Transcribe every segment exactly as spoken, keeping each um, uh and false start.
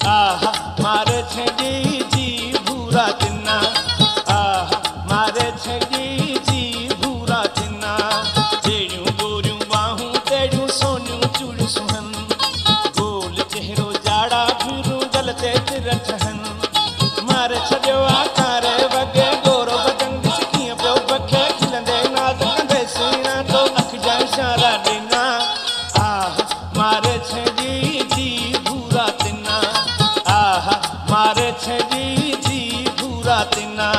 आहा मारे छेगी जी भूरा तिन्ना आहा मारे छेगी जी भूरा तिन्ना जेड़ियों गोरियों बाहूं तेड़ियों सोनियों चूड़ सुहन गोल चेहरो जाड़ा फिरूं गलते तिरछहन मारे छड़ियो आकारे वगे गोरो बदन दिसकियां पियो बखे खिलंदे नाज़ कंदे सीना तो अख जा इशारा ॾिना आहा मारे छेगी जी भूरा तिन्ना आहा मारे छेगी जी भूरा तिन्ना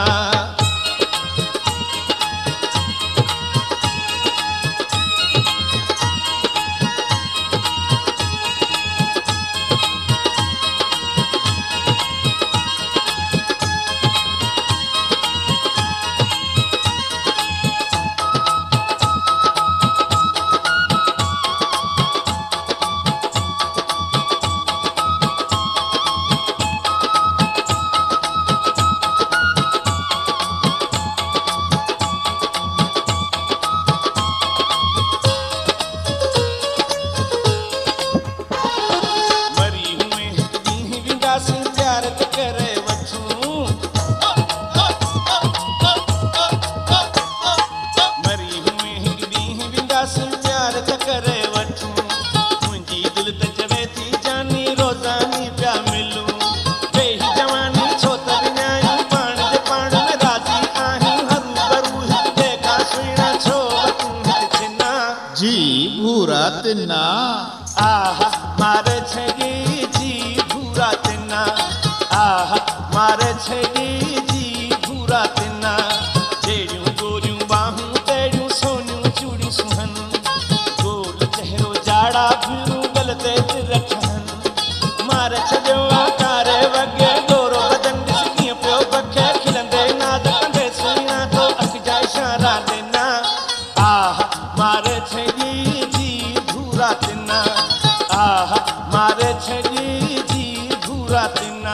जी भूरा तिन्ना आहा मारे छेगी जी भूरा तिन्ना आहा मारे छेगी जी भूरा तिन्ना जेड़ियों गोरियों बाहूं तेड़ियों सोनियों चूड़ी सुहन गोल चेहरो जाड़ा फिरूं गलते तिरछहन मारे छड़ियो आकारे वगे गोरो बदन दिसकियां पियो बखे खिलंदे नाज़ कंदे सीना तो अख जा इशारा ॾिना आहा मारे छेगी जी भूरा तिन्ना आहा मारे छेगी जी भूरा तिन्ना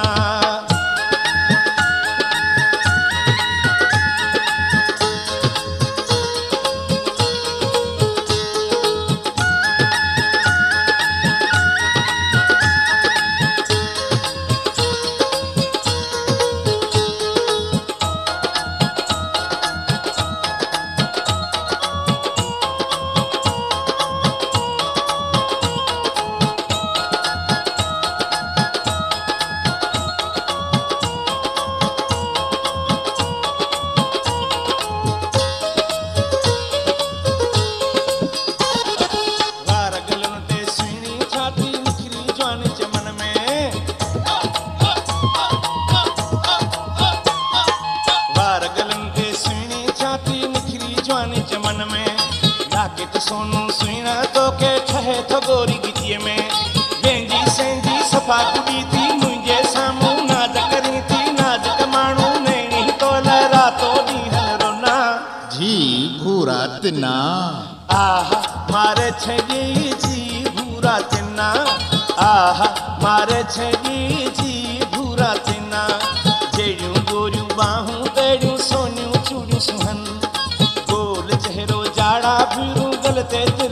चमन में लाकेट सोनू सुइना तो के ठहे थो गोरी गिटीअ में वेंदी सेंदी सफ़ा कुड़ी थी मुंहिंजे साम्हूं नाज़ करी थी नाज़ कमाणू नैणी तो लहरा तो ॾींहं रोना जी भूरा तिन्ना आहा मारे छेगी जी भूरा तिन्ना आहा मारे छेगी जी भूरा तिन्ना जेड़ियों गोरियों बाहूं तेड़ियों सोनियों चूड़ियों सुहन गोल चेहरो जाड़ा फिरूं गलते